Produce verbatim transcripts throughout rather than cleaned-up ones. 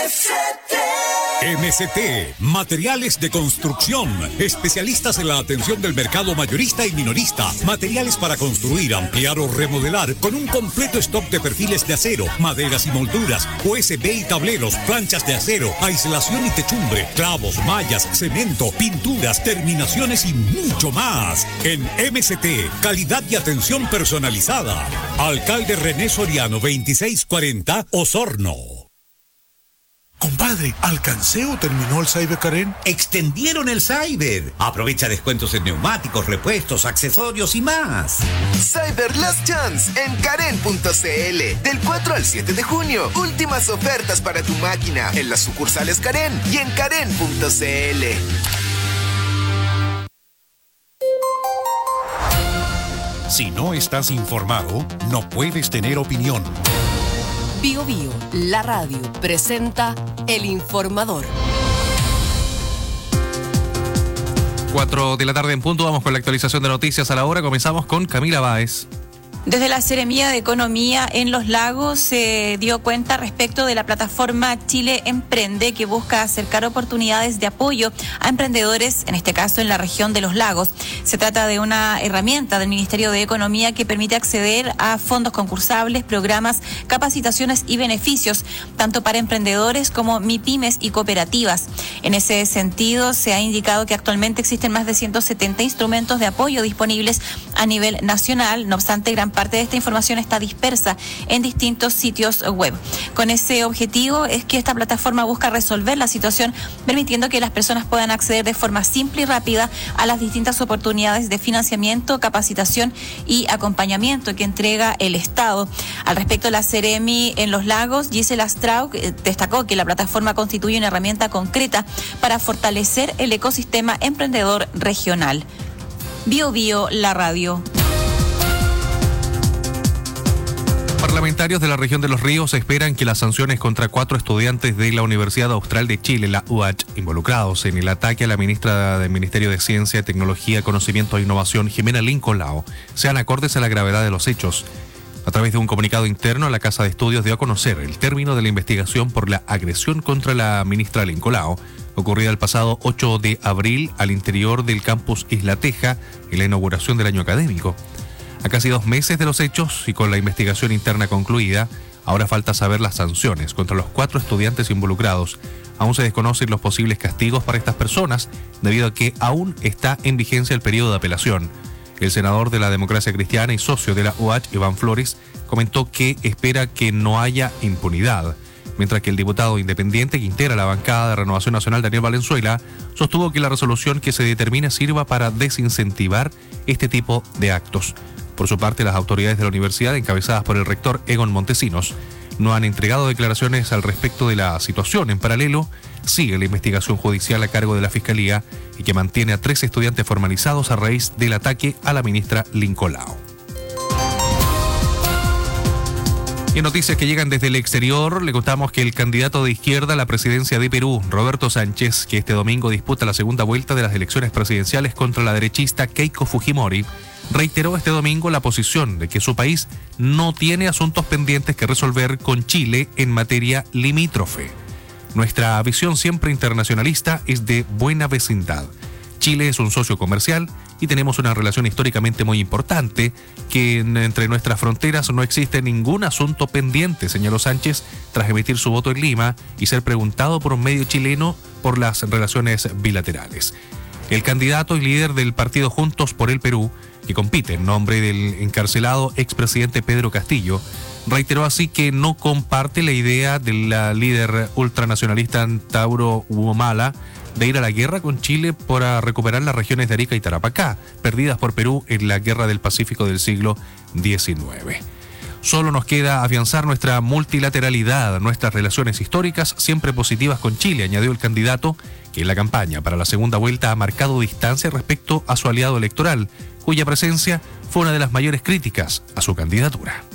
S T. M S T, materiales de construcción, especialistas en la atención del mercado mayorista y minorista, materiales para construir, ampliar o remodelar, con un completo stock de perfiles de acero, maderas y molduras, U S B y tableros, planchas de acero, aislación y techumbre, clavos, mallas, cemento, pinturas, terminaciones y mucho más. En M S T, calidad y atención personalizada. Alcalde René Soriano, veintiséis cuarenta, Osorno. Compadre, ¿alcancé o terminó el Cyber Karen? Extendieron el Cyber. Aprovecha descuentos en neumáticos, repuestos, accesorios y más. Cyber Last Chance en Karen punto C L. Del cuatro al siete de junio. Últimas ofertas para tu máquina en las sucursales Karen y en Karen punto C L. Si no estás informado, no puedes tener opinión. Bio Bio, la radio, presenta El Informador. Cuatro de la tarde en punto, vamos con la actualización de noticias a la hora. Comenzamos con Camila Báez. Desde la Seremía de Economía en Los Lagos se dio cuenta respecto de la plataforma Chile Emprende, que busca acercar oportunidades de apoyo a emprendedores, en este caso en la región de Los Lagos. Se trata de una herramienta del Ministerio de Economía que permite acceder a fondos concursables, programas, capacitaciones y beneficios, tanto para emprendedores como MIPYMES y cooperativas. En ese sentido, se ha indicado que actualmente existen más de ciento setenta instrumentos de apoyo disponibles a nivel nacional. No obstante, gran parte de esta información está dispersa en distintos sitios web. Con ese objetivo es que esta plataforma busca resolver la situación, permitiendo que las personas puedan acceder de forma simple y rápida a las distintas oportunidades de financiamiento, capacitación y acompañamiento que entrega el Estado. Al respecto, la Seremi en Los Lagos, Gisela Straub, destacó que la plataforma constituye una herramienta concreta para fortalecer el ecosistema emprendedor regional. Bio Bio, la radio. Parlamentarios de la región de Los Ríos esperan que las sanciones contra cuatro estudiantes de la Universidad Austral de Chile, la U H, involucrados en el ataque a la ministra del Ministerio de Ciencia, Tecnología, Conocimiento e Innovación, Jimena Lincoln Lao, sean acordes a la gravedad de los hechos. A través de un comunicado interno, la Casa de Estudios dio a conocer el término de la investigación por la agresión contra la ministra Lincoln Lao, ocurrida el pasado ocho de abril al interior del campus Isla Teja, en la inauguración del año académico. A casi dos meses de los hechos y con la investigación interna concluida, ahora falta saber las sanciones contra los cuatro estudiantes involucrados. Aún se desconocen los posibles castigos para estas personas, debido a que aún está en vigencia el periodo de apelación. El senador de la Democracia Cristiana y socio de la U H, Iván Flores, comentó que espera que no haya impunidad, mientras que el diputado independiente que integra la bancada de Renovación Nacional, Daniel Valenzuela, sostuvo que la resolución que se determine sirva para desincentivar este tipo de actos. Por su parte, las autoridades de la universidad, encabezadas por el rector Egon Montesinos, no han entregado declaraciones al respecto de la situación. En paralelo, sigue la investigación judicial a cargo de la Fiscalía y que mantiene a tres estudiantes formalizados a raíz del ataque a la ministra Lincoln Lao. Y en noticias que llegan desde el exterior, le contamos que el candidato de izquierda a la presidencia de Perú, Roberto Sánchez, que este domingo disputa la segunda vuelta de las elecciones presidenciales contra la derechista Keiko Fujimori, reiteró este domingo la posición de que su país no tiene asuntos pendientes que resolver con Chile en materia limítrofe. Nuestra visión siempre internacionalista es de buena vecindad. Chile es un socio comercial y tenemos una relación históricamente muy importante, que entre nuestras fronteras no existe ningún asunto pendiente, señaló Sánchez tras emitir su voto en Lima y ser preguntado por un medio chileno por las relaciones bilaterales. El candidato y líder del partido Juntos por el Perú, que compite en nombre del encarcelado expresidente Pedro Castillo, reiteró así que no comparte la idea de la líder ultranacionalista Tauro Humala de ir a la guerra con Chile para recuperar las regiones de Arica y Tarapacá, perdidas por Perú en la Guerra del Pacífico del siglo diecinueve. Solo nos queda afianzar nuestra multilateralidad, nuestras relaciones históricas siempre positivas con Chile, añadió el candidato, que en la campaña para la segunda vuelta ha marcado distancia respecto a su aliado electoral, cuya presencia fue una de las mayores críticas a su candidatura.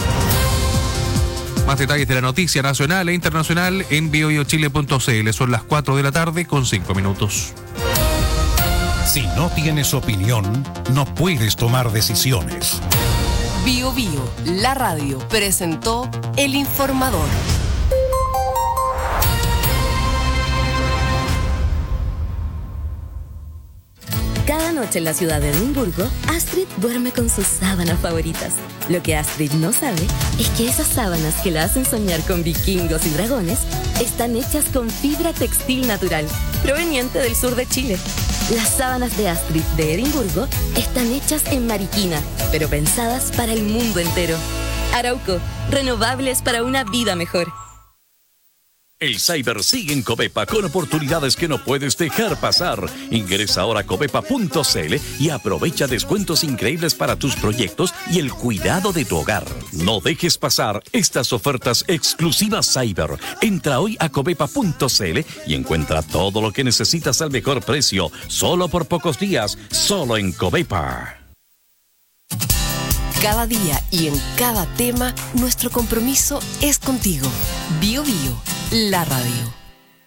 Más detalles de la noticia nacional e internacional en bio bio chile punto c l. Son las cuatro de la tarde con cinco minutos. Si no tienes opinión, no puedes tomar decisiones. Bio Bio, la radio, presentó El Informador. noche en la ciudad de Edimburgo, Astrid duerme con sus sábanas favoritas. Lo que Astrid no sabe es que esas sábanas que la hacen soñar con vikingos y dragones están hechas con fibra textil natural, proveniente del sur de Chile. Las sábanas de Astrid de Edimburgo están hechas en Mariquina, pero pensadas para el mundo entero. Arauco, renovables para una vida mejor. El Cyber sigue en Covepa con oportunidades que no puedes dejar pasar. Ingresa ahora a covepa punto cl y aprovecha descuentos increíbles para tus proyectos y el cuidado de tu hogar. No dejes pasar estas ofertas exclusivas Cyber. Entra hoy a covepa punto cl y encuentra todo lo que necesitas al mejor precio, solo por pocos días, solo en Covepa. Cada día y en cada tema, nuestro compromiso es contigo. Bio Bio, la radio.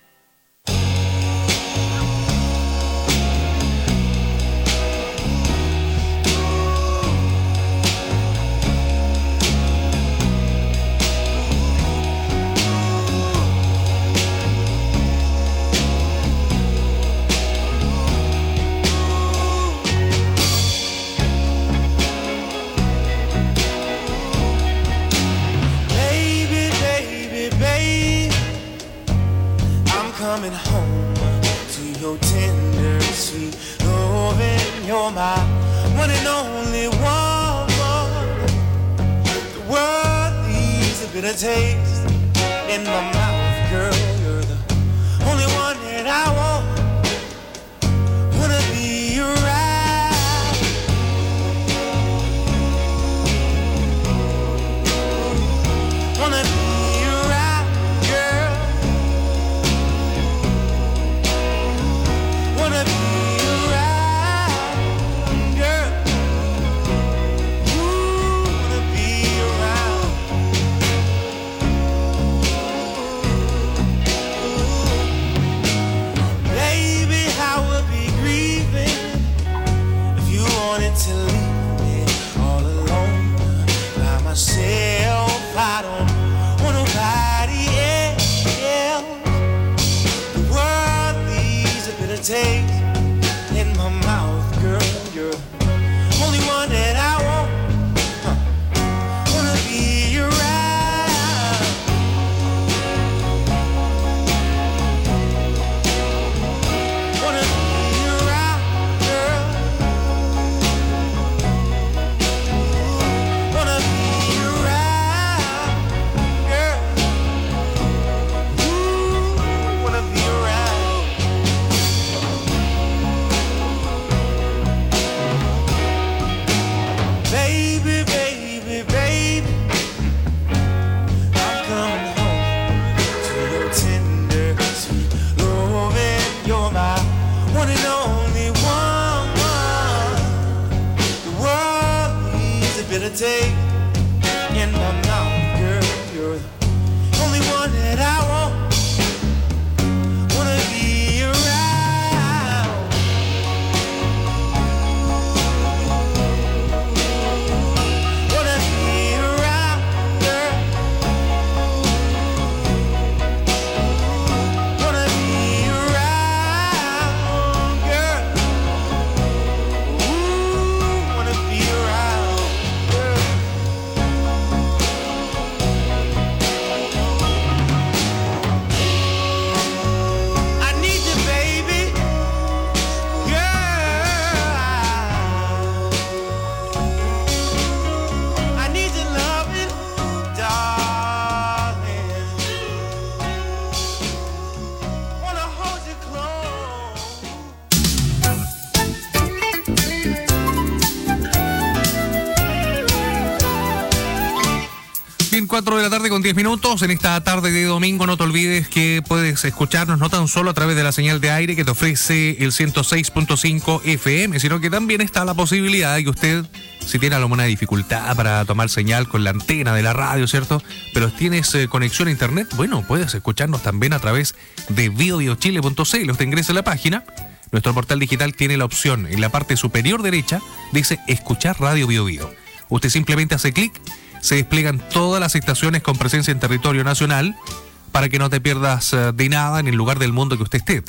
Coming home to your tender, sweet loving. You're my one and only woman. The world needs a bitter taste in my mouth, girl. You're the only one that I want. Wanna be right. Wanna be to leave me all alone by myself. I don't want nobody else. The world leaves a bitter taste in my mouth, girl. You're the only one that I want. Huh. Wanna be around. Wanna be around, girl. Wanna be around, girl. Ooh, wanna be around. Baby, baby, baby, I'm coming home to your tender, sweet loving. You're my one and only woman. The world needs a bitter taste in my mouth, girl. You're the only one that I want. Wanna be around. Wanna be around, girl. Wanna be around, girl. Ooh, wanna be around, girl. I need you, baby, girl. I need your loving, darling. Wanna hold you close. Bien, cuatro de la tarde con diez minutos. En esta tarde de domingo no te olvides que puedes escucharnos no tan solo a través de la señal de aire que te ofrece el ciento seis punto cinco F M, sino que también está la posibilidad de que usted, si tiene alguna dificultad para tomar señal con la antena de la radio, ¿cierto? Pero tienes eh, conexión a internet, bueno, puedes escucharnos también a través de bio bio chile punto c l. Usted ingresa a la página. Nuestro portal digital tiene la opción en la parte superior derecha, dice escuchar Radio Bio Bio. Usted simplemente hace clic, se despliegan todas las estaciones con presencia en territorio nacional para que no te pierdas eh, de nada en el lugar del mundo que usted esté.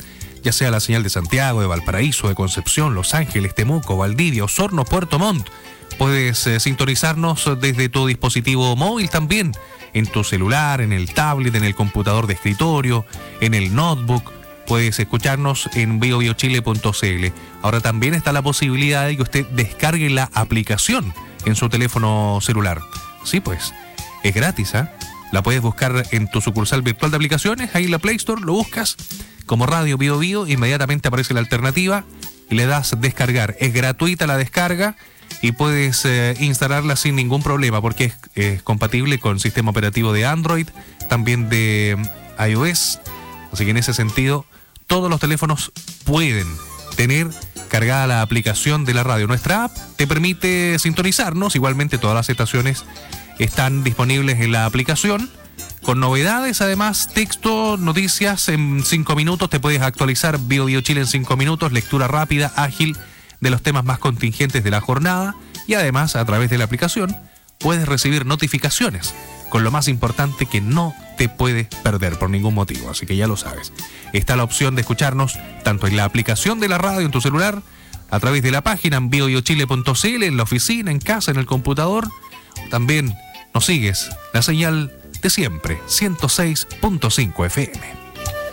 ya sea la señal de Santiago, de Valparaíso, de Concepción, Los Ángeles, Temuco, Valdivia, Osorno, Puerto Montt. Puedes eh, sintonizarnos desde tu dispositivo móvil también, en tu celular, en el tablet, en el computador de escritorio, en el notebook. Puedes escucharnos en bio bio chile punto c l. Ahora también está la posibilidad de que usted descargue la aplicación en su teléfono celular. Sí, pues, es gratis, ¿eh? La puedes buscar en tu sucursal virtual de aplicaciones, ahí en la Play Store, lo buscas como Radio Bio Bio, inmediatamente aparece la alternativa y le das descargar. Es gratuita la descarga y puedes eh, instalarla sin ningún problema porque es, es compatible con sistema operativo de Android, también de iOS. Así que en ese sentido, todos los teléfonos pueden tener cargada la aplicación de la radio. Nuestra app te permite sintonizarnos, igualmente todas las estaciones están disponibles en la aplicación, con novedades, además, texto, noticias en cinco minutos, te puedes actualizar Bio Bio Chile en cinco minutos, lectura rápida, ágil de los temas más contingentes de la jornada y además a través de la aplicación puedes recibir notificaciones con lo más importante que no te puedes perder por ningún motivo, así que ya lo sabes. Está la opción de escucharnos tanto en la aplicación de la radio en tu celular, a través de la página en bio bio chile punto c l, en la oficina, en casa, en el computador. También nos sigues la señal de siempre, ciento seis punto cinco F M.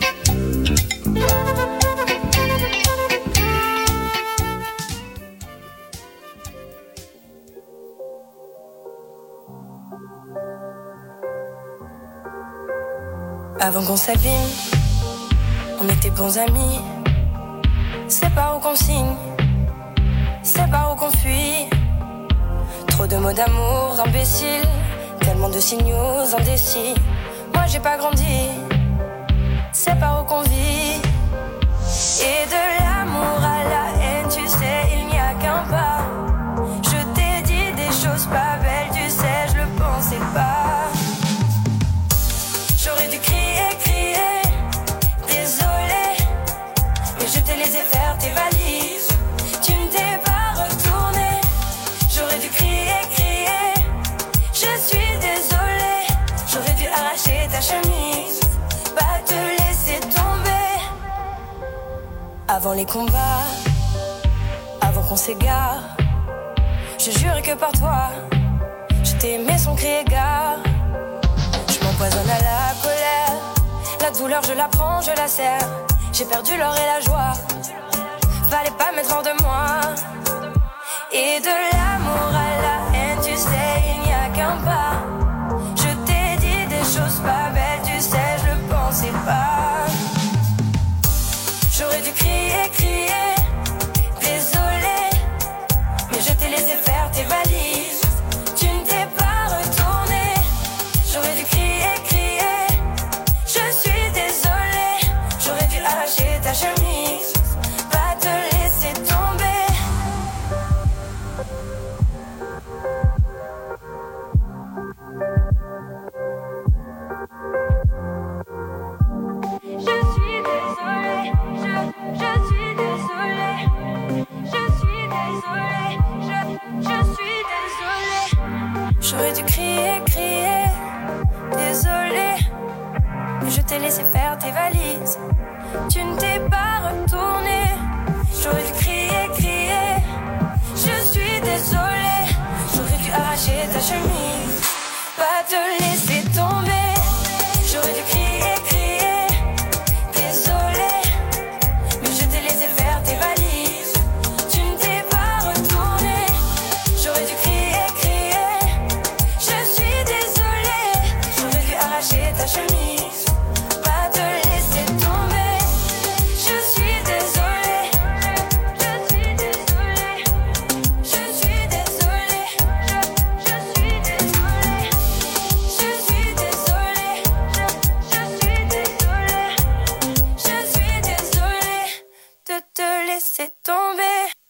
Avant qu'on s'abîme, on était bons amis. C'est pas où qu'on signe, c'est pas où qu'on fuit. Trop de mots d'amour d'imbéciles, tellement de signaux indécis. Moi j'ai pas grandi, c'est pas où qu'on vit. Et de l'amour à la haine, tu sais, il n'y a qu'un pas. Je t'ai dit des choses pas belles, tu sais, je le pensais pas. J'aurais dû crier, crier, désolé, mais je t'ai laissé faire tes valises. Tu ne t'es pas retourné. J'aurais dû crier, crier, je suis désolée. J'aurais dû arracher ta chemise, pas te laisser tomber. Avant les combats, avant qu'on s'égare, je jurais que par toi, je t'aimais sans crier gare. Je m'empoisonne à la colère, la douleur je la prends, je la serre. J'ai perdu l'or et la joie, fallait pas mettre hors de moi. Et de l'amour à la haine, tu sais, il n'y a qu'un pas. Je t'ai dit des choses pas belles, tu sais, je le pensais pas. J'aurais dû crier, crier, désolé, mais je t'ai laissé faire tes valises. Tu ne t'es pas retourné. J'aurais dû crier, crier, je suis désolée. J'aurais dû arracher ta chemise, pas te laisser tomber. Je suis désolée, je, je suis désolée. Je suis désolée, je, je suis désolée. J'aurais dû crier, crier, désolée, mais je t'ai laissé faire tes valises. Tu ne t'es pas retourné. J'aurais dû crier, crier, je suis désolée. J'aurais dû arracher ta chemise, pas te laisser tomber. J'aurais dû crier, crier, désolée, mais je t'ai laissé faire tes valises. Tu ne t'es pas retourné. J'aurais dû crier, crier, je suis désolée. J'aurais dû arracher ta chemise, pas te laisser tomber. Je suis désolée, je suis désolée, je suis désolée, je, je suis désolée, je suis désolée, je, je suis désolée, je suis désolée de te laisser tomber.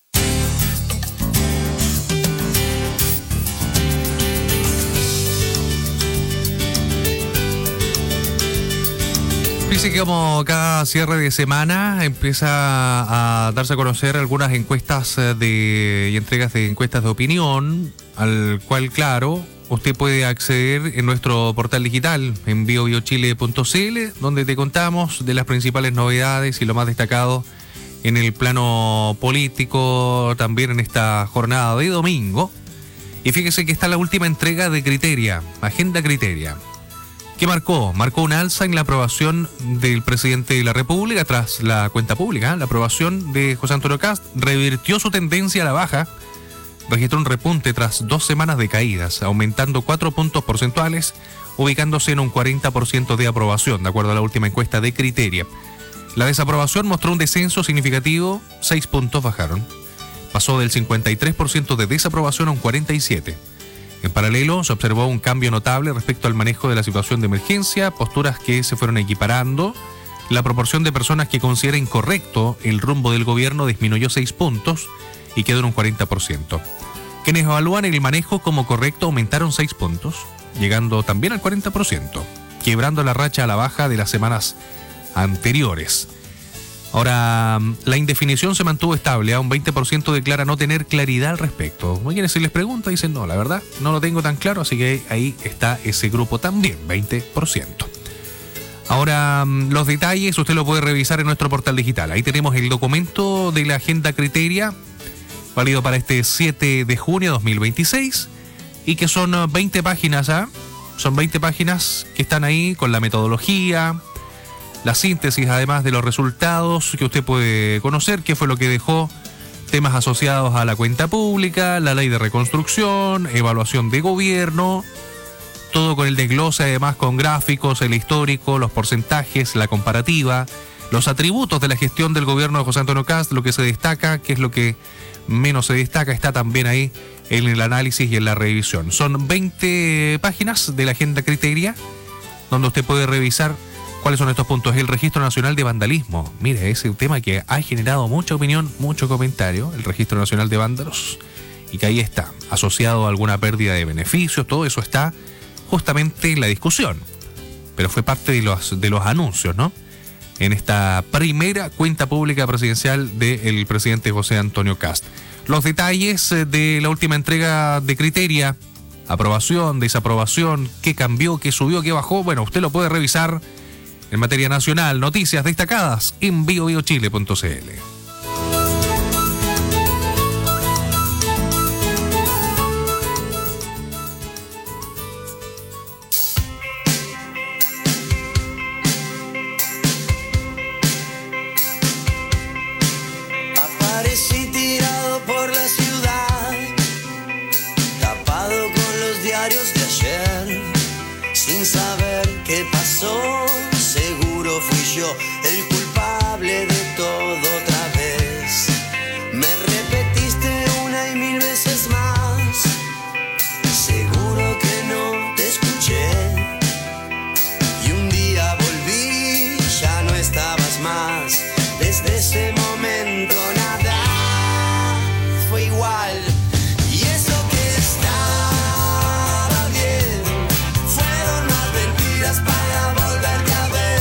Dice que como cada cierre de semana empieza a darse a conocer algunas encuestas de, y entregas de encuestas de opinión, al cual, claro, usted puede acceder en nuestro portal digital en bio bio chile punto c l, donde te contamos de las principales novedades y lo más destacado en el plano político, también en esta jornada de domingo. Y fíjese que está la última entrega de Criteria, Agenda Criteria. ¿Qué marcó? Marcó una alza en la aprobación del presidente de la República tras la cuenta pública. La aprobación de José Antonio Kast revirtió su tendencia a la baja, registró un repunte tras dos semanas de caídas, aumentando cuatro puntos porcentuales, ubicándose en un cuarenta por ciento de aprobación, de acuerdo a la última encuesta de Criteria. La desaprobación mostró un descenso significativo, seis puntos bajaron. Pasó del cincuenta y tres por ciento de desaprobación a un cuarenta y siete por ciento. En paralelo, se observó un cambio notable respecto al manejo de la situación de emergencia, posturas que se fueron equiparando. La proporción de personas que considera incorrecto el rumbo del gobierno disminuyó seis puntos y quedó en un cuarenta por ciento. Quienes evalúan el manejo como correcto aumentaron seis puntos, llegando también al cuarenta por ciento, quebrando la racha a la baja de las semanas anteriores. Ahora, la indefinición se mantuvo estable, a un veinte por ciento declara no tener claridad al respecto. Muy bien, si les pregunta, dicen no, la verdad, no lo tengo tan claro, así que ahí está ese grupo también, veinte por ciento. Ahora, los detalles usted lo puede revisar en nuestro portal digital. Ahí tenemos el documento de la Agenda Criteria, válido para este siete de junio de dos mil veintiséis, y que son veinte páginas, ¿ah? Son veinte páginas que están ahí con la metodología, la síntesis además de los resultados que usted puede conocer, qué fue lo que dejó, temas asociados a la cuenta pública, la ley de reconstrucción, evaluación de gobierno, todo con el desglose, además con gráficos, el histórico, los porcentajes, la comparativa, los atributos de la gestión del gobierno de José Antonio Kast, lo que se destaca, qué es lo que menos se destaca, está también ahí en el análisis y en la revisión. Son veinte páginas de la Agenda Criteria, donde usted puede revisar cuáles son estos puntos. El Registro Nacional de Vandalismo. Mire, es un tema que ha generado mucha opinión, mucho comentario, el Registro Nacional de Vándalos, y que ahí está, asociado a alguna pérdida de beneficios, todo eso está justamente en la discusión, pero fue parte de los, de los anuncios, ¿no? En esta primera cuenta pública presidencial del presidente José Antonio Kast. Los detalles de la última entrega de Criteria, aprobación, desaprobación, qué cambió, qué subió, qué bajó, bueno, usted lo puede revisar en materia nacional, noticias destacadas en bio bio chile punto c l. Aparecí tirado por la ciudad, tapado con los diarios de ayer, sin saber qué pasó. Seguro fui yo el culpable de todo otra vez. Me repetiste una y mil veces más. Seguro que no te escuché. Y un día volví, ya no estabas más. Desde ese momento nada fue igual. Y eso que estaba bien fueron más mentiras para volverte a ver.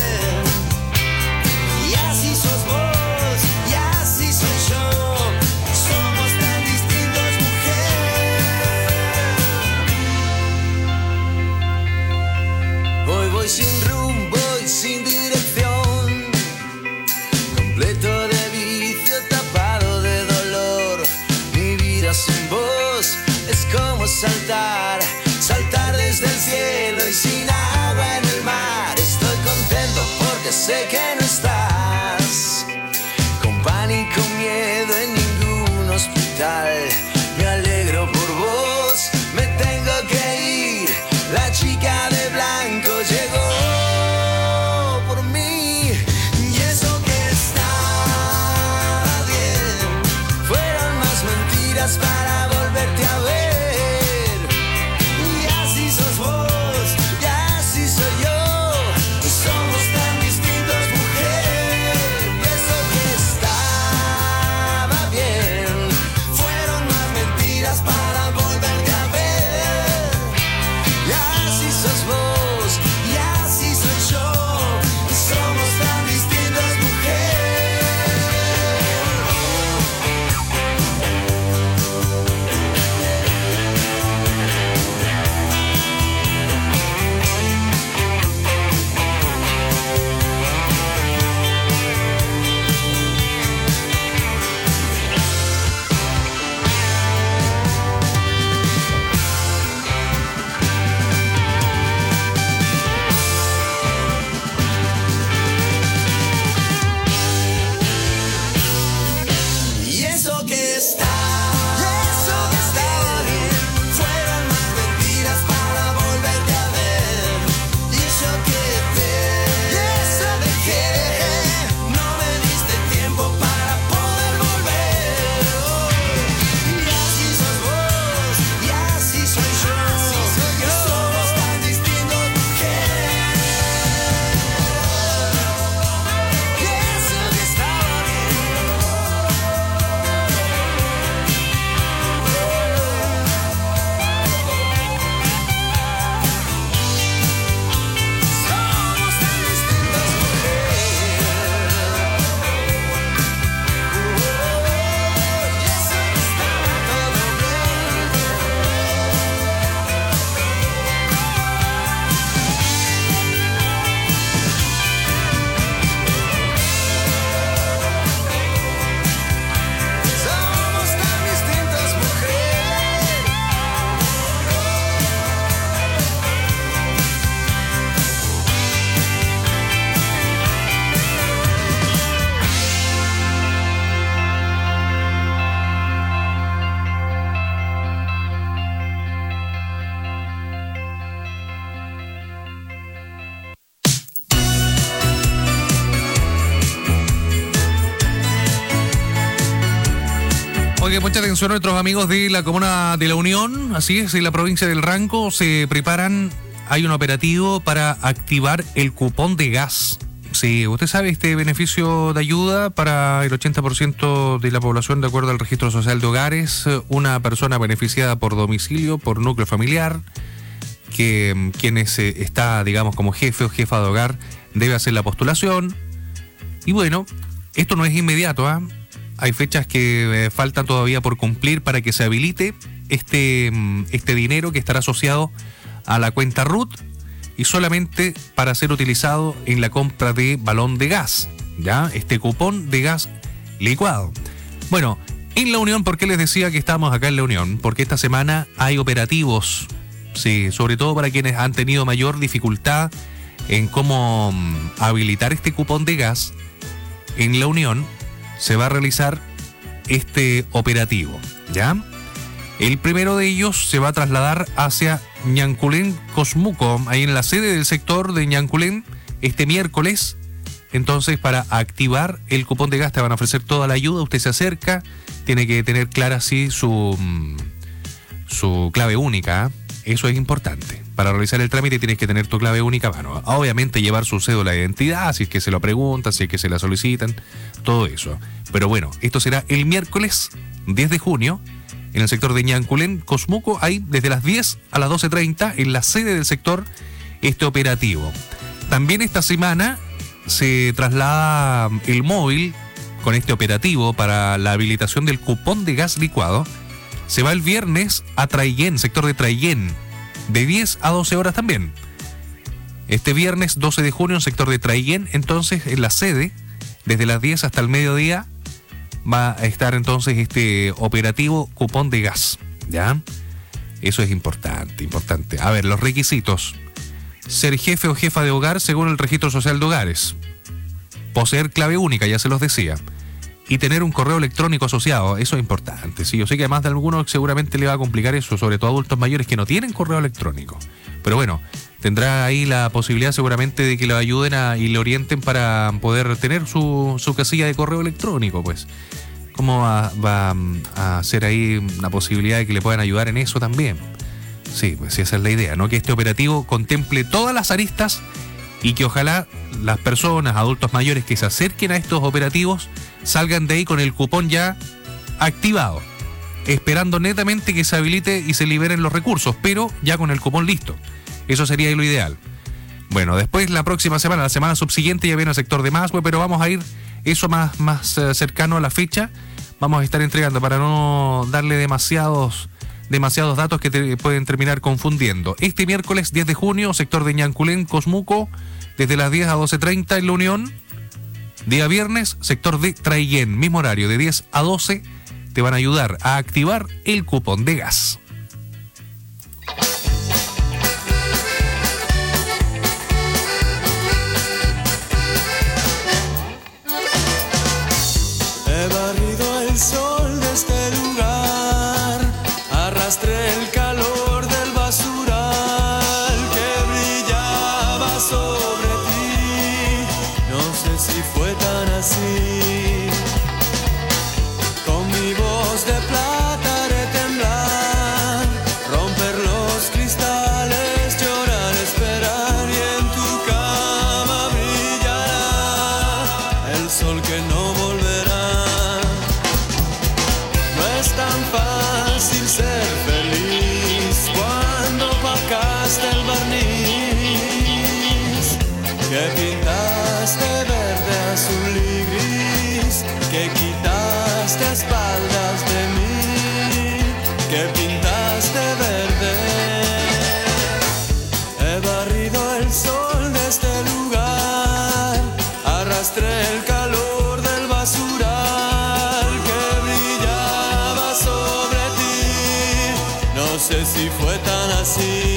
Voy sin rumbo y sin dirección, completo de vicio, tapado de dolor. Mi vida sin vos es como saltar, saltar desde el cielo y sin agua en el mar. Estoy contento porque sé que no estás, con pánico, miedo en ningún hospital. Me alegro por vos, me tengo que ir. La chica de blanco llegó por mí. Y eso que estaba bien fueron más mentiras para volverte a ver. Y así sos vos, y así soy yo. Y somos tan distintos, mujer. Y eso que estaba bien fueron más mucha atención a nuestros amigos de la comuna de La Unión, así es, en la provincia del Ranco se preparan, hay un operativo para activar el cupón de gas. Sí, usted sabe, este beneficio de ayuda para el ochenta por ciento de la población de acuerdo al registro social de hogares, una persona beneficiada por domicilio, por núcleo familiar, que quienes eh, está, digamos, como jefe o jefa de hogar, debe hacer la postulación. Y bueno, esto no es inmediato, ¿ah? ¿eh? Hay fechas que eh, faltan todavía por cumplir para que se habilite este, este dinero que estará asociado a la cuenta R U T y solamente para ser utilizado en la compra de balón de gas, ¿ya? Este cupón de gas licuado. Bueno, en La Unión, ¿por qué les decía que estamos acá en La Unión? Porque esta semana hay operativos, sí, sobre todo para quienes han tenido mayor dificultad en cómo um, habilitar este cupón de gas. En La Unión se va a realizar este operativo, ¿ya? El primero de ellos se va a trasladar hacia Ñanculén, Cosmuco, ahí en la sede del sector de Ñanculén, este miércoles. Entonces, para activar el cupón de gas te van a ofrecer toda la ayuda. Usted se acerca, tiene que tener clara así su, su clave única, ¿eh? Eso es importante. Para realizar el trámite tienes que tener tu clave única a mano. Obviamente llevar su cédula de identidad, si es que se lo preguntan, si es que se la solicitan, todo eso. Pero bueno, esto será el miércoles diez de junio en el sector de Ñanculén, Cosmuco, ahí desde las diez a las doce treinta en la sede del sector este operativo. También esta semana se traslada el móvil con este operativo para la habilitación del cupón de gas licuado. Se va el viernes a Traillén, sector de Traillén, de diez a doce horas también. Este viernes doce de junio en sector de Traillén, entonces en la sede, desde las diez hasta el mediodía, va a estar entonces este operativo cupón de gas, ¿ya? Eso es importante, importante. A ver, los requisitos. Ser jefe o jefa de hogar según el registro social de hogares. Poseer clave única, ya se los decía. Y tener un correo electrónico asociado, eso es importante. Sí, yo sé que además de algunos seguramente le va a complicar eso, sobre todo a adultos mayores que no tienen correo electrónico. Pero bueno, tendrá ahí la posibilidad seguramente de que lo ayuden a, y le orienten para poder tener su, su casilla de correo electrónico, pues. ¿Cómo va, va a ser ahí una posibilidad de que le puedan ayudar en eso también? Sí, pues esa es la idea, ¿no? Que este operativo contemple todas las aristas y que ojalá las personas, adultos mayores que se acerquen a estos operativos salgan de ahí con el cupón ya activado, esperando netamente que se habilite y se liberen los recursos, pero ya con el cupón listo. Eso sería lo ideal. Bueno, después la próxima semana, la semana subsiguiente ya viene el sector de Masue, pero vamos a ir eso más, más eh, cercano a la fecha. Vamos a estar entregando para no darle demasiados, demasiados datos que te pueden terminar confundiendo. Este miércoles diez de junio, sector de Ñanculén, Cosmuco, desde las diez a doce treinta en La Unión. Día viernes, sector de Traillén, mismo horario, de diez a doce, te van a ayudar a activar el cupón de gas. He barrido el sol de este lugar, arrastré el calor del basural que brillaba sobre ti. No sé si fue tan así. Con mi voz de plata haré temblar, romper los cristales, llorar, esperar, y en tu cama brillará el sol que no volverá. No es tan fácil ser feliz cuando opacaste el barniz que pintaste verde, azul y gris, que quitaste a espaldas de mí, que pintaste verde. He barrido el sol de este lugar, arrastré el calor del basural que brillaba sobre ti. No sé si fue tan así.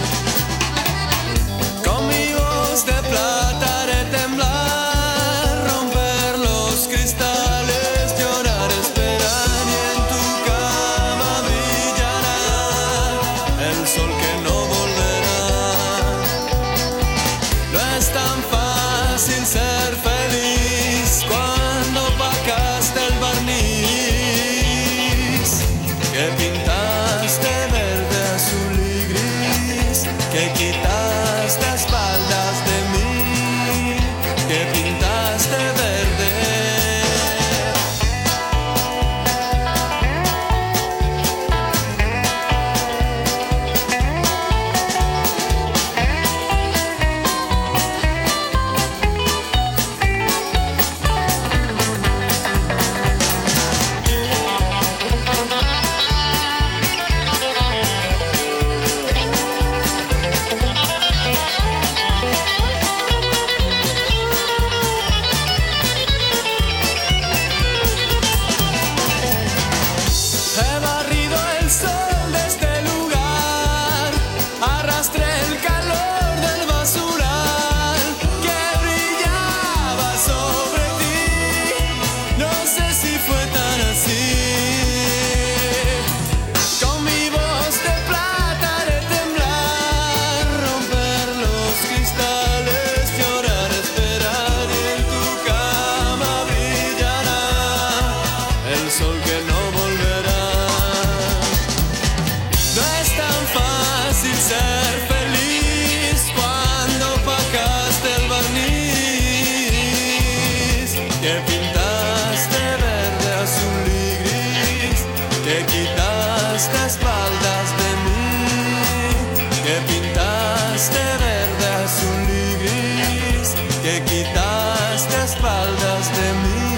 Con mi voz de plata haré temblar, romper los cristales, llorar, esperar, y en tu cama brillará el sol que no volverá. No es tan fácil ser feliz cuando opacaste el barniz que quitaste a espaldas de mí.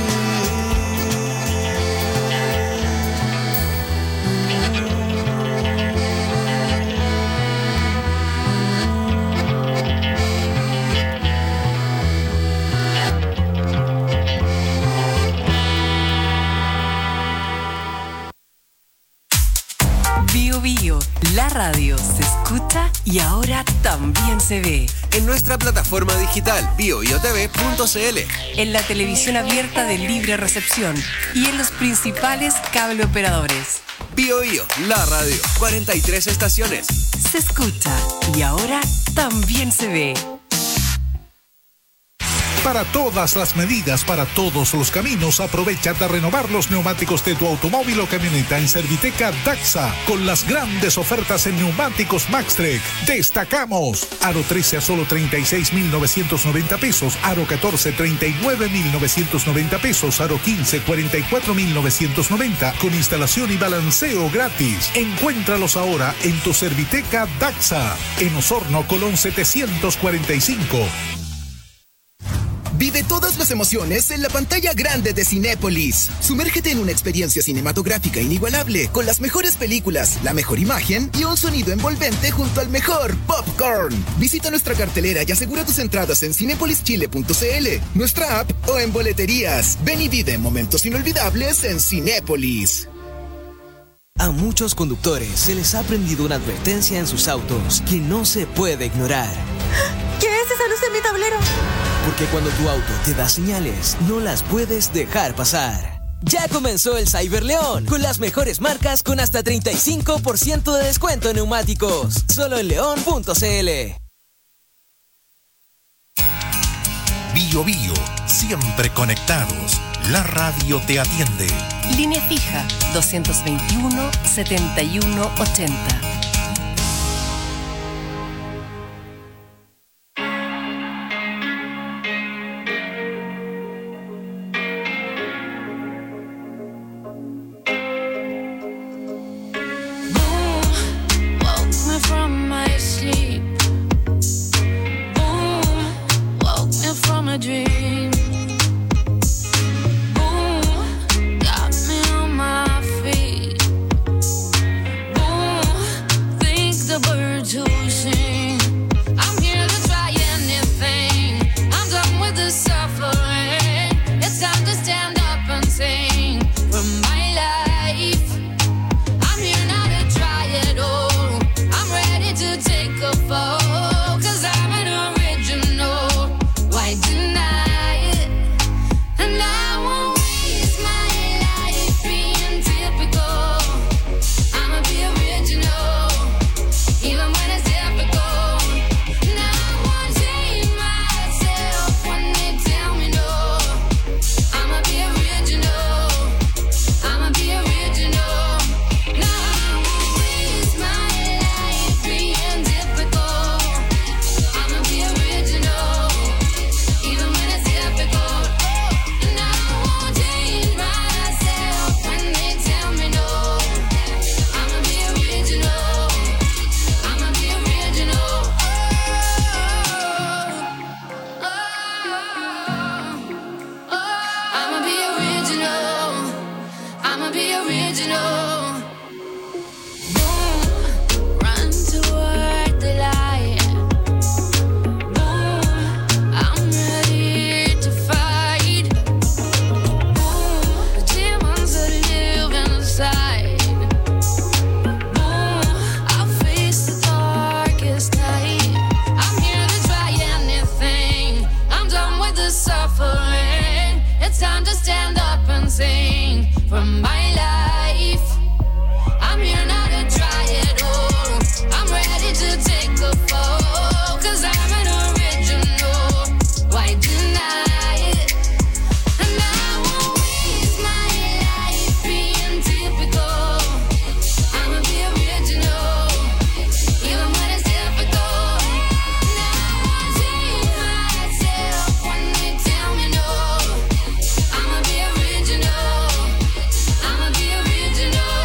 Bio Bio, la radio se escucha y ahora también se ve. En nuestra plataforma digital bio bio t v punto c l, en la televisión abierta de libre recepción y en los principales cable operadores. Bio Bio, la radio, cuarenta y tres estaciones. Se escucha y ahora también se ve. Para todas las medidas, para todos los caminos, aprovecha de renovar los neumáticos de tu automóvil o camioneta en Serviteca Daxa con las grandes ofertas en neumáticos Maxtrek. Destacamos Aro trece a solo treinta y seis mil novecientos noventa pesos, Aro catorce treinta y nueve mil novecientos noventa pesos, Aro quince cuarenta y cuatro mil novecientos noventa con instalación y balanceo gratis. Encuéntralos ahora en tu Serviteca Daxa, en Osorno, Colón setecientos cuarenta y cinco. Vive todas las emociones en la pantalla grande de Cinépolis. Sumérgete en una experiencia cinematográfica inigualable, con las mejores películas, la mejor imagen y un sonido envolvente junto al mejor popcorn. Visita nuestra cartelera y asegura tus entradas en cinepolis chile punto c l, nuestra app o en boleterías. Ven y vive momentos inolvidables en Cinépolis. A muchos conductores se les ha prendido una advertencia en sus autos que no se puede ignorar. ¿Qué es esa luz en mi tablero? Porque cuando tu auto te da señales, no las puedes dejar pasar. Ya comenzó el Cyberleón, con las mejores marcas con hasta treinta y cinco por ciento de descuento en neumáticos. Solo en león punto c l. Bio Bio, siempre conectados. La radio te atiende. Línea fija doscientos veintiuno, setenta y uno, ochenta. Original.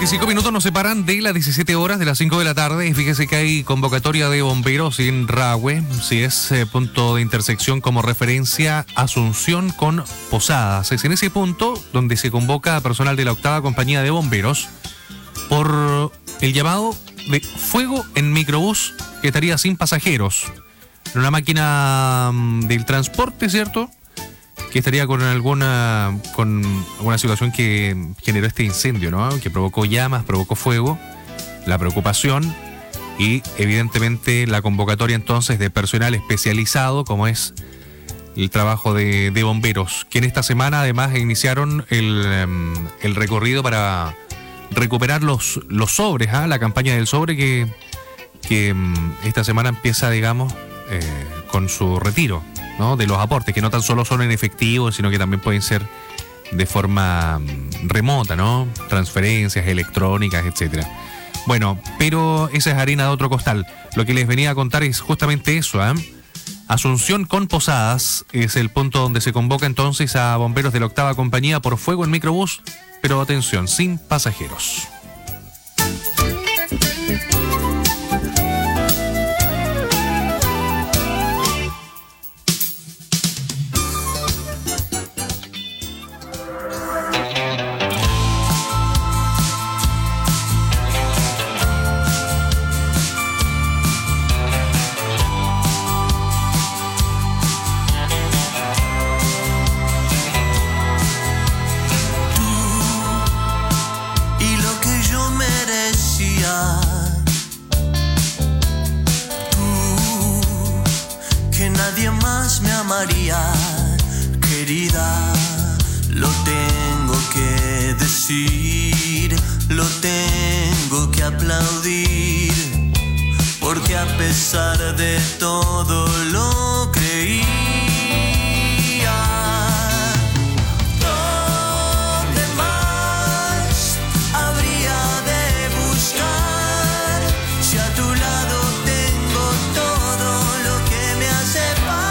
veinticinco minutos nos separan de las diecisiete horas de las cinco de la tarde y fíjese que hay convocatoria de bomberos en Rahue, si es eh, punto de intersección como referencia Asunción con Posadas. Es en ese punto donde se convoca a personal de la octava compañía de bomberos por el llamado de fuego en microbús que estaría sin pasajeros. En una máquina del transporte, ¿cierto?, que estaría con alguna con alguna situación que generó este incendio, ¿no? Que provocó llamas, provocó fuego, la preocupación y evidentemente la convocatoria entonces de personal especializado, como es el trabajo de, de bomberos, que en esta semana además iniciaron el, el recorrido para recuperar los, los sobres, ¿eh? La campaña del sobre que, que esta semana empieza, digamos, eh, con su retiro, ¿no?, de los aportes, que no tan solo son en efectivo, sino que también pueden ser de forma remota, ¿no? Transferencias electrónicas, etcétera. Bueno, pero esa es harina de otro costal. Lo que les venía a contar es justamente eso, ¿eh? Asunción con Posadas es el punto donde se convoca entonces a bomberos de la octava compañía por fuego en microbús, pero atención, sin pasajeros. Querida, lo tengo que decir, lo tengo que aplaudir, porque a pesar de todo lo creía. ¿Dónde más habría de buscar si a tu lado tengo todo lo que me hace falta?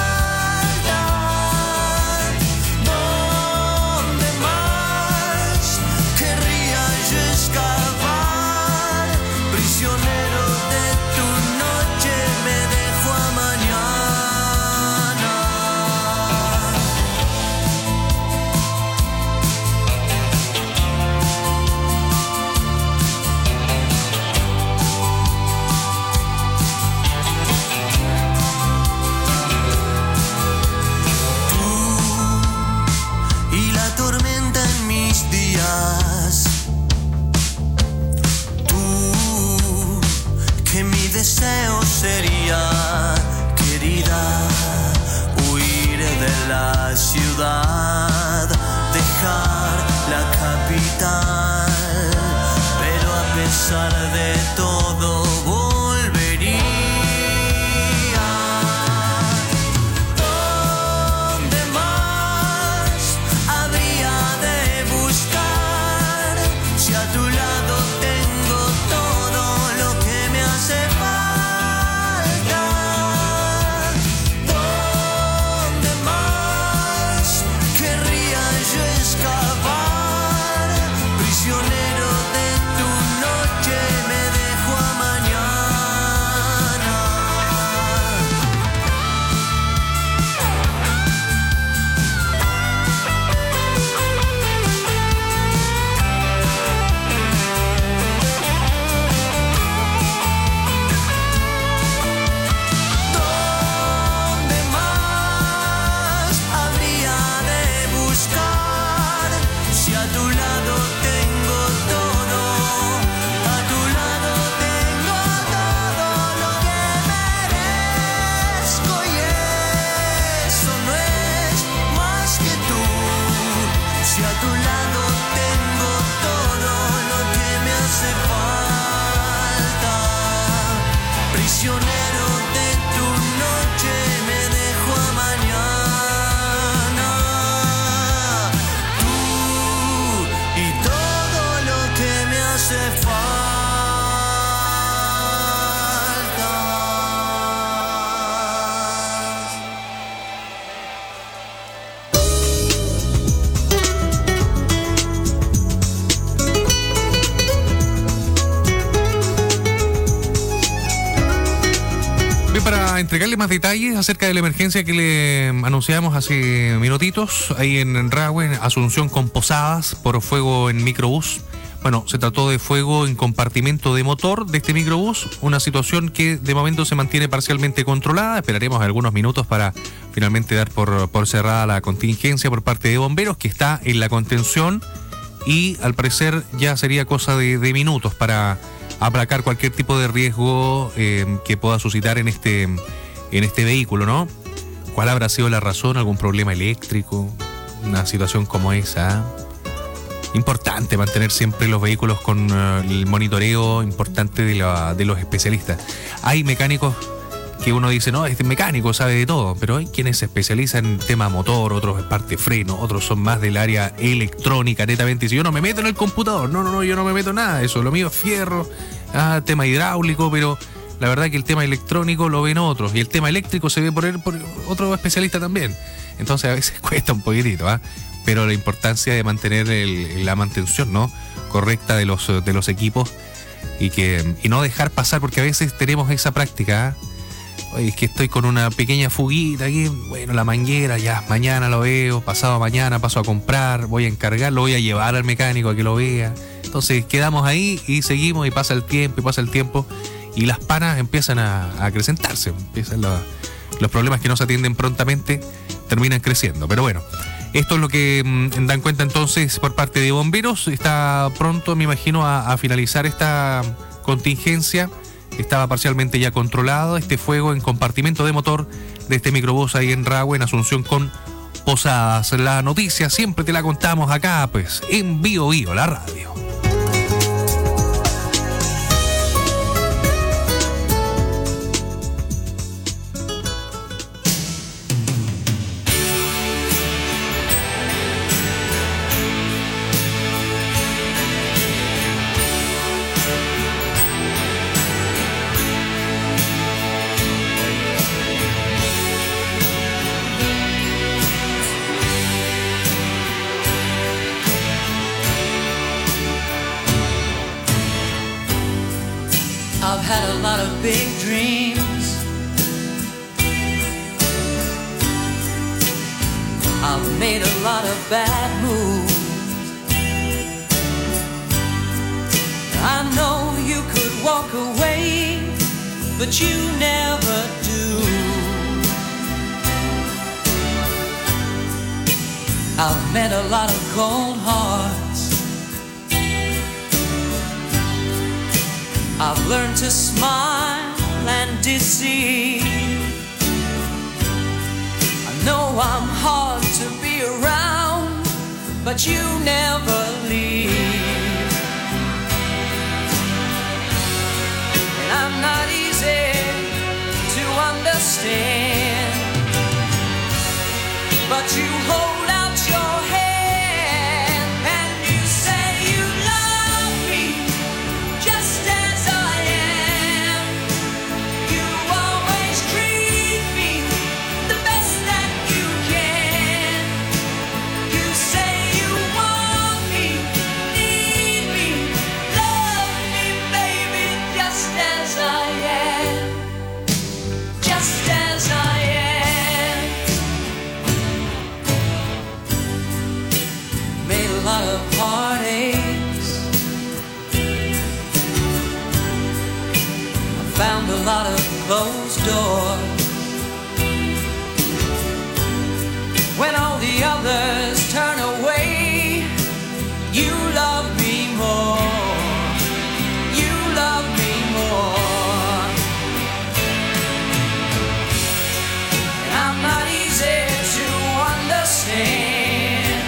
Deseo sería, querida, huir de la ciudad, dejar la capital, pero a pesar de todo volvería. ¿Dónde más habría de buscar si a tu lado tengo todo lo que me hace falta? a entregarle más detalles acerca de la emergencia que le anunciamos hace minutitos ahí en Rahue, Asunción con Posadas, por fuego en microbús. Bueno, se trató de fuego en compartimento de motor de este microbús, una situación que de momento se mantiene parcialmente controlada. Esperaremos algunos minutos para finalmente dar por, por cerrada la contingencia por parte de bomberos, que está en la contención, y al parecer ya sería cosa de, de minutos para aplacar cualquier tipo de riesgo eh, que pueda suscitar en este, en este vehículo, ¿no? ¿Cuál habrá sido la razón? ¿Algún problema eléctrico? Una situación como esa. Importante mantener siempre los vehículos con uh, el monitoreo importante de, la, de los especialistas. Hay mecánicos que uno dice, no, este mecánico sabe de todo, pero hay quienes se especializan en tema motor, otros en parte freno, otros son más del área electrónica, netamente. Y si yo no me meto en el computador, no, no, no, yo no me meto en nada de eso, lo mío es fierro, ah, tema hidráulico, pero la verdad que el tema electrónico lo ven otros, y el tema eléctrico se ve por, él, por otro especialista también. Entonces a veces cuesta un poquitito, ¿ah? ¿eh? Pero la importancia de mantener el, la mantención, ¿no?, correcta de los, de los equipos, y que y no dejar pasar, porque a veces tenemos esa práctica, ¿eh? Oye, es que estoy con una pequeña fuguita aquí, bueno, la manguera, ya, mañana lo veo, pasado mañana paso a comprar, voy a encargar, lo voy a llevar al mecánico a que lo vea. Entonces quedamos ahí y seguimos, y pasa el tiempo, y pasa el tiempo, y las panas empiezan a, a acrecentarse, empiezan los, los problemas que no se atienden prontamente, terminan creciendo. Pero bueno, esto es lo que mmm, dan cuenta entonces por parte de bomberos. Está pronto, me imagino, a, a finalizar esta contingencia. Estaba parcialmente ya controlado este fuego en compartimento de motor de este microbús ahí en Rahue, en Asunción con Posadas. La noticia siempre te la contamos acá, pues, en Bio Bio, la radio. I've had a lot of big dreams. I've made a lot of bad moves. I know you could walk away, but you never do. I've met a lot of cold hearts. I've learned to smile and deceive. I know I'm hard to be around, but you never leave. And I'm not easy to understand, but you hold out your hand and you say you love me just as I am. You always treat me the best that you can. You say you want me, need me, love me, baby, just as I am. Just as I am. Made a lot of heartaches. I found a lot of closed doors. When all the others turn away, you love me more. You love me more. And I'm not easy to understand,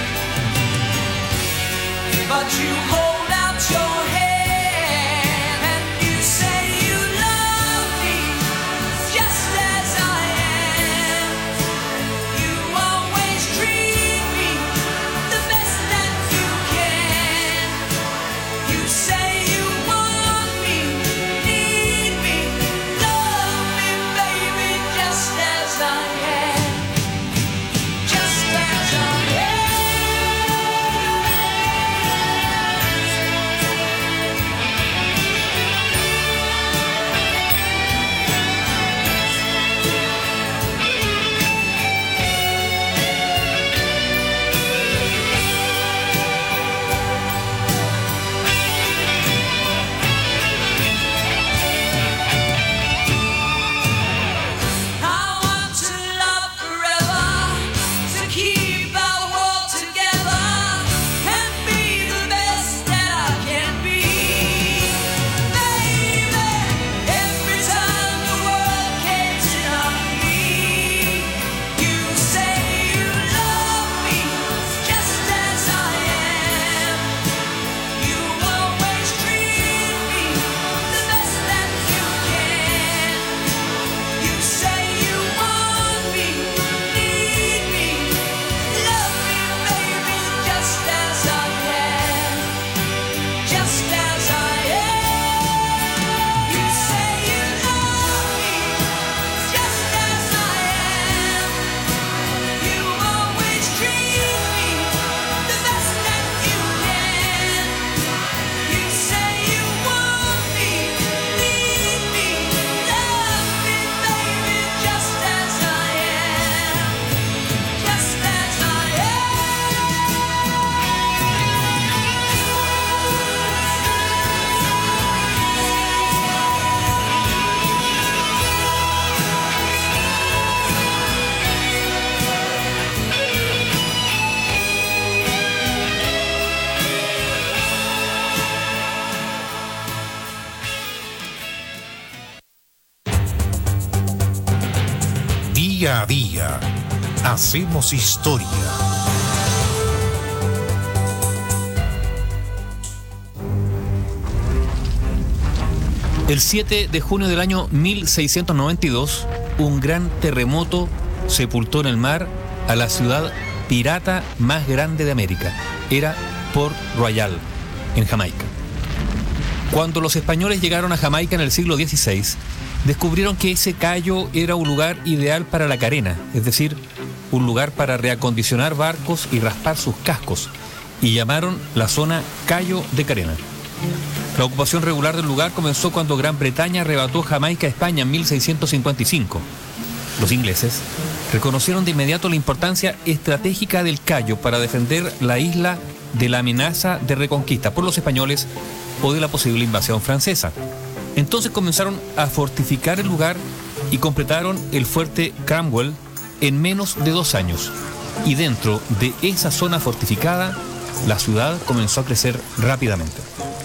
but you hold out your hand and you say you love me just as I am. You always treat me the best that you can. You say you want me, need me, love me, baby, just as I am. Just as I am. Día a día, hacemos historia. El siete de junio del año mil seiscientos noventa y dos, un gran terremoto sepultó en el mar a la ciudad pirata más grande de América. Era Port Royal, en Jamaica. Cuando los españoles llegaron a Jamaica en el siglo dieciséis, descubrieron que ese cayo era un lugar ideal para la carena, es decir, un lugar para reacondicionar barcos y raspar sus cascos, y llamaron la zona Cayo de Carena. La ocupación regular del lugar comenzó cuando Gran Bretaña arrebató Jamaica a España en mil seiscientos cincuenta y cinco. Los ingleses reconocieron de inmediato la importancia estratégica del Cayo para defender la isla de la amenaza de reconquista por los españoles o de la posible invasión francesa. Entonces comenzaron a fortificar el lugar y completaron el fuerte Cromwell en menos de dos años. Y dentro de esa zona fortificada, la ciudad comenzó a crecer rápidamente.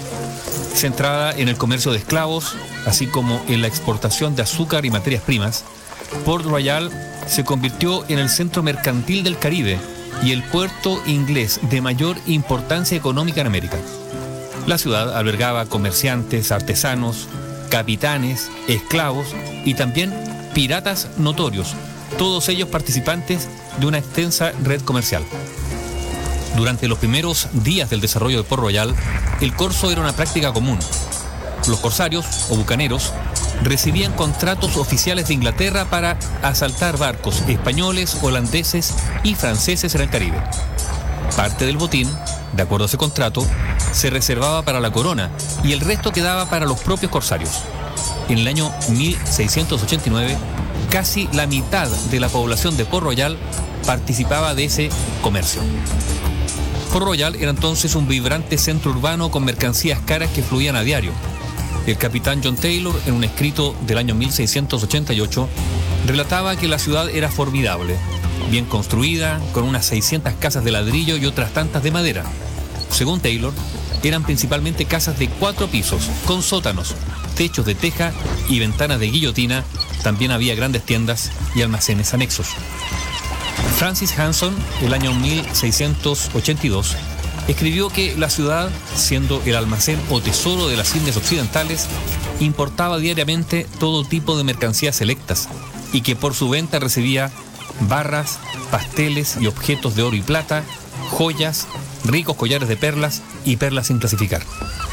Centrada en el comercio de esclavos, así como en la exportación de azúcar y materias primas, Port Royal se convirtió en el centro mercantil del Caribe y el puerto inglés de mayor importancia económica en América. La ciudad albergaba comerciantes, artesanos, capitanes, esclavos y también piratas notorios, todos ellos participantes de una extensa red comercial. Durante los primeros días del desarrollo de Port Royal, el corso era una práctica común. Los corsarios o bucaneros recibían contratos oficiales de Inglaterra para asaltar barcos españoles, holandeses y franceses en el Caribe. Parte del botín, de acuerdo a ese contrato, se reservaba para la corona y el resto quedaba para los propios corsarios. En el año mil seiscientos ochenta y nueve, casi la mitad de la población de Port Royal participaba de ese comercio. Port Royal era entonces un vibrante centro urbano con mercancías caras que fluían a diario. El capitán John Taylor, en un escrito del año mil seiscientos ochenta y ocho, relataba que la ciudad era formidable, bien construida, con unas seiscientas casas de ladrillo y otras tantas de madera. Según Taylor, eran principalmente casas de cuatro pisos, con sótanos, techos de teja y ventanas de guillotina. También había grandes tiendas y almacenes anexos. Francis Hanson, el año mil seiscientos ochenta y dos, escribió que la ciudad, siendo el almacén o tesoro de las Indias Occidentales, importaba diariamente todo tipo de mercancías selectas y que por su venta recibía barras, pasteles y objetos de oro y plata, joyas, ricos collares de perlas y perlas sin clasificar.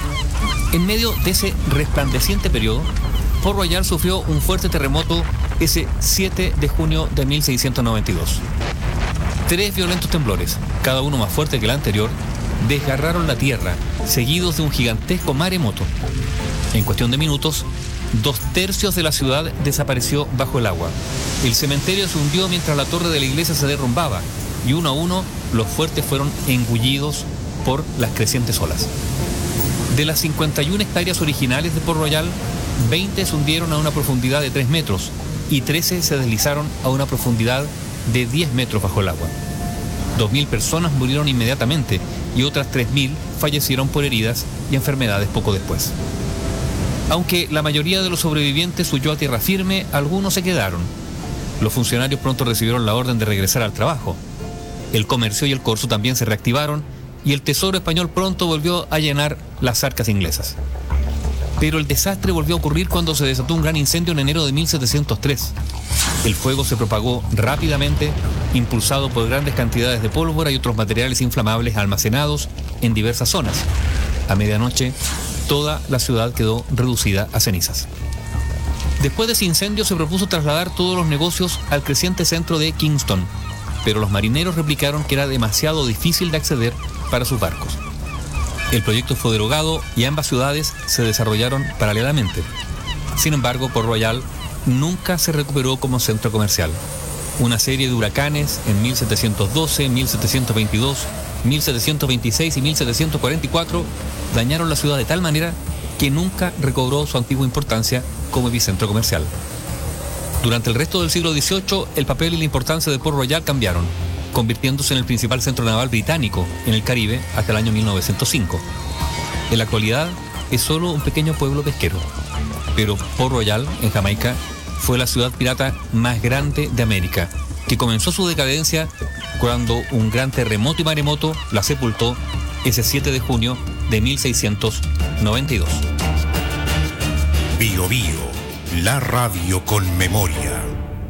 En medio de ese resplandeciente periodo, Port Royal sufrió un fuerte terremoto ese siete de junio de mil seiscientos noventa y dos. Tres violentos temblores, cada uno más fuerte que el anterior, desgarraron la tierra, seguidos de un gigantesco maremoto. En cuestión de minutos, dos tercios de la ciudad desapareció bajo el agua. El cementerio se hundió mientras la torre de la iglesia se derrumbaba, y uno a uno los fuertes fueron engullidos por las crecientes olas. De las cincuenta y una hectáreas originales de Port Royal, veinte se hundieron a una profundidad de tres metros y trece se deslizaron a una profundidad de diez metros bajo el agua. dos mil personas murieron inmediatamente y otras tres mil fallecieron por heridas y enfermedades poco después. Aunque la mayoría de los sobrevivientes huyó a tierra firme, algunos se quedaron. Los funcionarios pronto recibieron la orden de regresar al trabajo. El comercio y el corso también se reactivaron y el tesoro español pronto volvió a llenar las arcas inglesas. Pero el desastre volvió a ocurrir cuando se desató un gran incendio en enero de mil setecientos tres. El fuego se propagó rápidamente, impulsado por grandes cantidades de pólvora y otros materiales inflamables almacenados en diversas zonas. A medianoche, toda la ciudad quedó reducida a cenizas. Después de ese incendio se propuso trasladar todos los negocios al creciente centro de Kingston, pero los marineros replicaron que era demasiado difícil de acceder para sus barcos. El proyecto fue derogado y ambas ciudades se desarrollaron paralelamente. Sin embargo, Port Royal nunca se recuperó como centro comercial. Una serie de huracanes en mil setecientos doce, mil setecientos veintidós, mil setecientos veintiséis y mil setecientos cuarenta y cuatro dañaron la ciudad de tal manera que nunca recobró su antigua importancia como epicentro comercial. Durante el resto del siglo dieciocho, el papel y la importancia de Port Royal cambiaron, convirtiéndose en el principal centro naval británico en el Caribe hasta el año mil novecientos cinco. En la actualidad es solo un pequeño pueblo pesquero, pero Port Royal, en Jamaica, fue la ciudad pirata más grande de América, que comenzó su decadencia cuando un gran terremoto y maremoto la sepultó ese siete de junio de mil seiscientos noventa y dos. Bio Bio, la radio con memoria.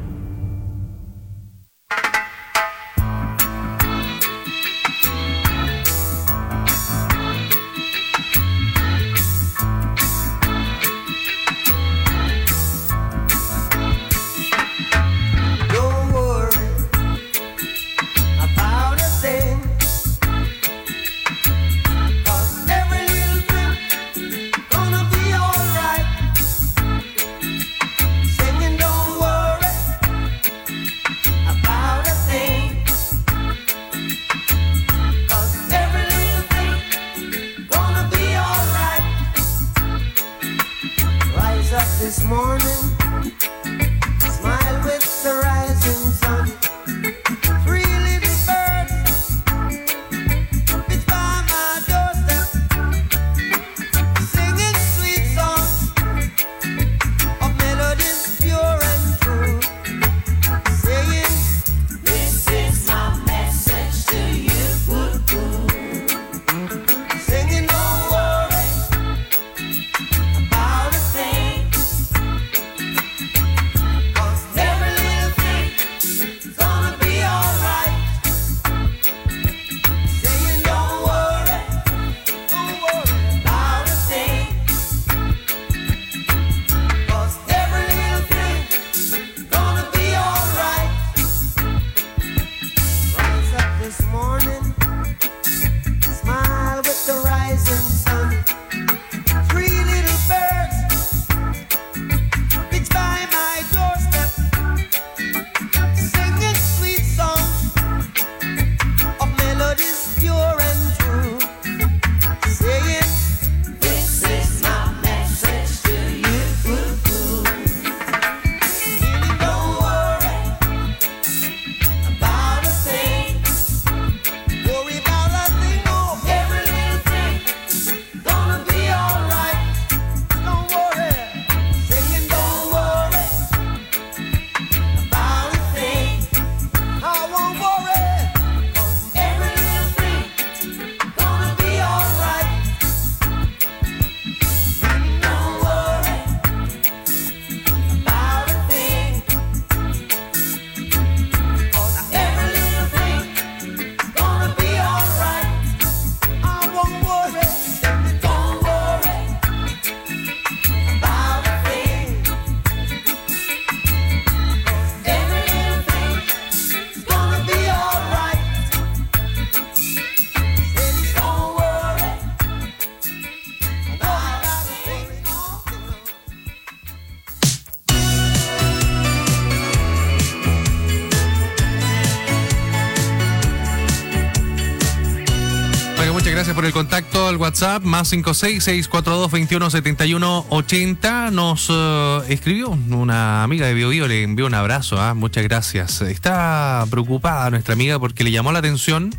Por el contacto al WhatsApp más cinco seis seis cuatro dos dos uno siete uno ocho cero. Nos uh, escribió una amiga de Bio Bio, le envió un abrazo, ¿eh? Muchas gracias. Está preocupada nuestra amiga porque le llamó la atención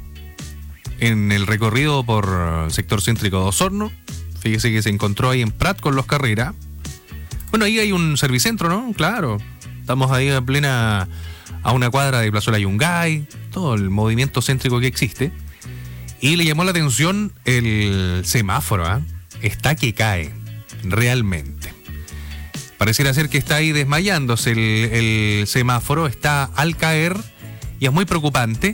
en el recorrido por el sector céntrico de Osorno. Fíjese que se encontró ahí en Prat con los Carrera. Bueno, ahí hay un servicentro, ¿no? Claro. Estamos ahí en plena, a una cuadra de Plazuela Yungay, todo el movimiento céntrico que existe. Y le llamó la atención el semáforo, ¿eh? Está que cae, realmente. Pareciera ser que está ahí desmayándose el, el semáforo, está al caer y es muy preocupante.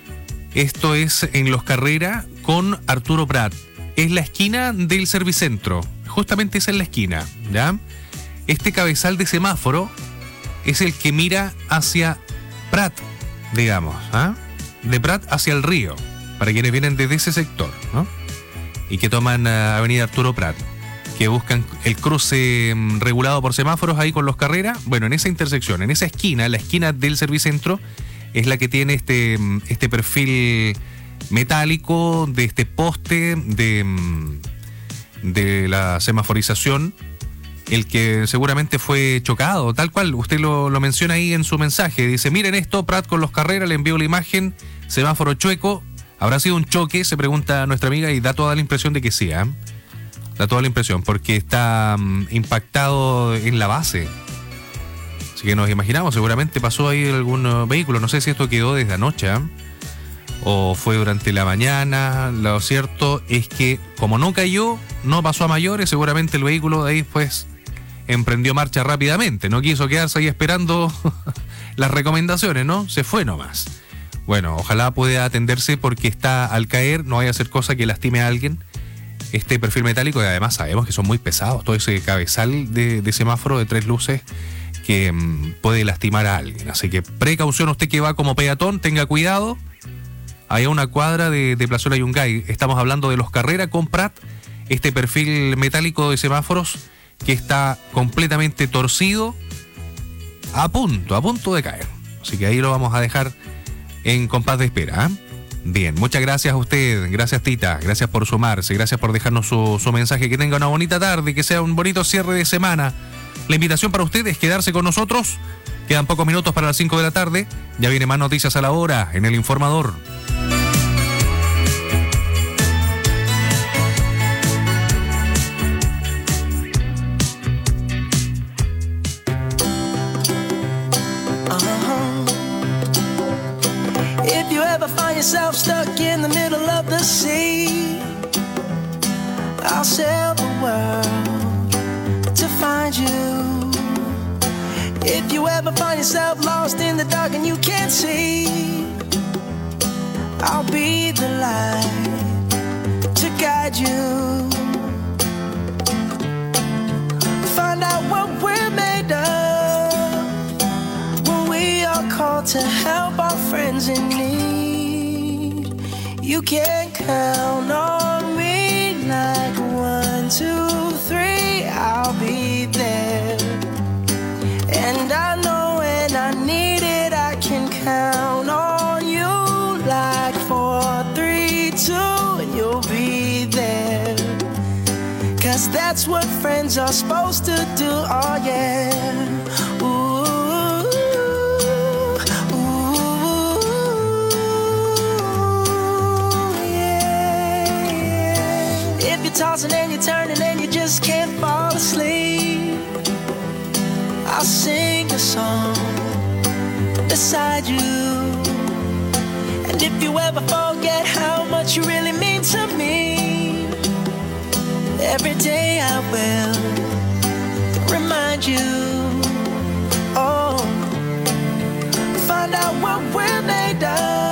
Esto es en Los Carrera con Arturo Prat. Es la esquina del servicentro, justamente esa es la esquina, ¿ya? Este cabezal de semáforo es el que mira hacia Prat, digamos, ¿eh? De Prat hacia el río. Para quienes vienen desde ese sector, ¿no? Y que toman uh, Avenida Arturo Prat, que buscan el cruce um, regulado por semáforos ahí con Los Carrera. Bueno, en esa intersección, en esa esquina, la esquina del servicentro, es la que tiene este, este perfil metálico de este poste de, de la semaforización, el que seguramente fue chocado, tal cual, usted lo, lo menciona ahí en su mensaje. Dice, miren esto, Prat con Los Carrera, le envío la imagen, semáforo chueco. ¿Habrá sido un choque? Se pregunta nuestra amiga y da toda la impresión de que sí, ¿eh? Da toda la impresión, porque está um, impactado en la base. Así que nos imaginamos, seguramente pasó ahí algún uh, vehículo. No sé si esto quedó desde anoche, ¿eh? O fue durante la mañana. Lo cierto es que como no cayó, no pasó a mayores, seguramente el vehículo de ahí pues emprendió marcha rápidamente. No quiso quedarse ahí esperando las recomendaciones, ¿no? Se fue nomás. Bueno, ojalá pueda atenderse porque está al caer, no vaya a hacer cosa que lastime a alguien. Este perfil metálico, y además sabemos que son muy pesados, todo ese cabezal de, de semáforo de tres luces que mmm, puede lastimar a alguien. Así que precaución, usted que va como peatón, tenga cuidado. Hay una cuadra de, de Plazuela Yungay. Estamos hablando de los Carrera con Prat, este perfil metálico de semáforos que está completamente torcido, a punto, a punto de caer. Así que ahí lo vamos a dejar en compás de espera, ¿eh? Bien, muchas gracias a usted, gracias Tita, gracias por sumarse, gracias por dejarnos su, su mensaje, que tenga una bonita tarde, que sea un bonito cierre de semana. La invitación para usted es quedarse con nosotros, quedan pocos minutos para las cinco de la tarde, ya viene más noticias a la hora en El Informador. Yourself stuck in the middle of the sea, I'll sail the world to find you. If you ever find yourself lost in the dark and you can't see, I'll be the light to guide you. Find out what we're made of when we are called to help our friends in need. You can count on me like one, two, three, I'll be there. And I know when I need it, I can count on you like four, three, two, and you'll be there. Cause that's what friends are supposed to do, oh yeah. Ooh. Tossing and you're turning and you just can't fall asleep, I'll sing a song beside you. And if you ever forget how much you really mean to me, every day I will remind you. Oh, find out what we're made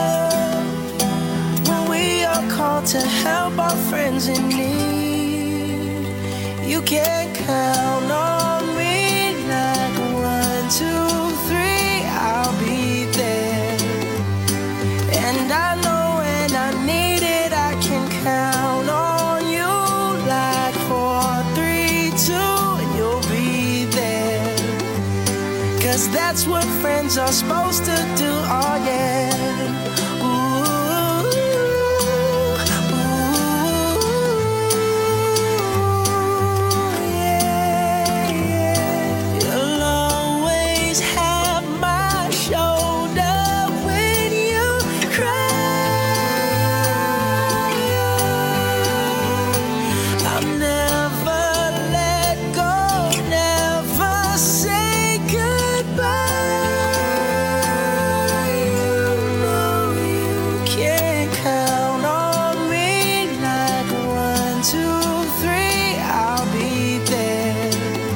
of when we are called to help our friends in need. You can count on me like one, two, three, I'll be there. And I know when I need it, I can count on you like four, three, two, and you'll be there. Cause that's what friends are supposed to do, oh yeah.